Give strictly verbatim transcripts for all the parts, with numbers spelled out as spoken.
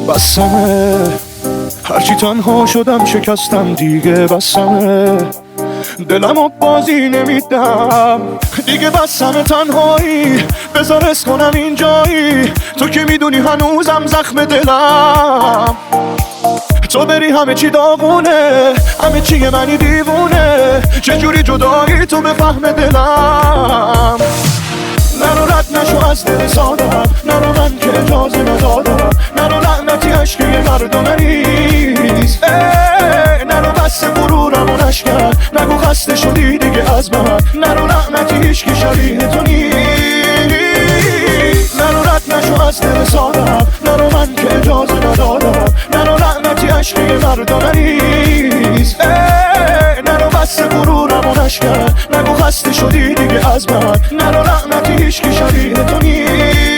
بسمه هرچی تنها شدم شکستم دیگه بسمه دلمو بازی نمیدم دیگه بسمه تنهایی بذار اس کنم اینجایی تو که میدونی هنوزم زخم دلم تو بری همه چی داغونه همه چی منی دیوونه چجوری جدایی تو به فهم دلم نرو رد نشو از دل سادم نرو من که اجازه ندادم نرو لعنتی عشقی مردم ریز نرو بس غرورم و نشکن نگو خسته شدی دیگه از من نرو لعنتی هیچکی شبیه تو نیست نرو رد نشو از دل سادم نرو من که اجازه ندادم نرو لعنتی عشقی مردم ریز نرو بس غرورم و نشکن نگو خسته شدی دیگه از من نرو لعنتی هیچکی شبیه تو نیست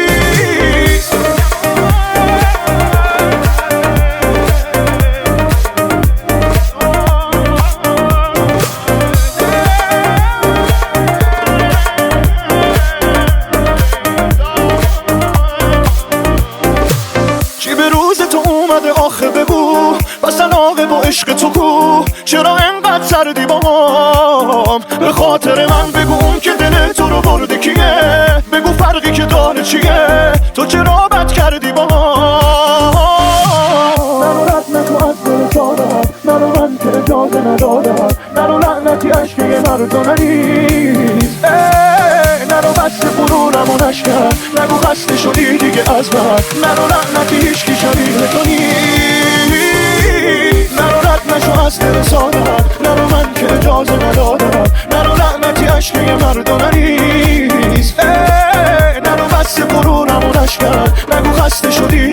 چی به روز تو اومده آخه بگو بس علاقه با عشق تو کو چرا انقدر سردی با هم به خاطر من بگو اون که دل تو رو برده کیه بگو فرقی که داره چیه تو چرا بد کردی با هم نرو رد نکو از دل سادم نرو من که اجازه ندادم نرو لعنتی عشقی مردم نیست نرو بس غرورم و نشکن نگو خسته شدی دیگه از من نرو لعنتی هیچکی شبیه تو نیست نرو رد نشو از دل سادم نرو من که اجازه ندادم نرو لعنتی عشقی مردم نیست نرو بس غرورم و نشکن نگو خسته شدی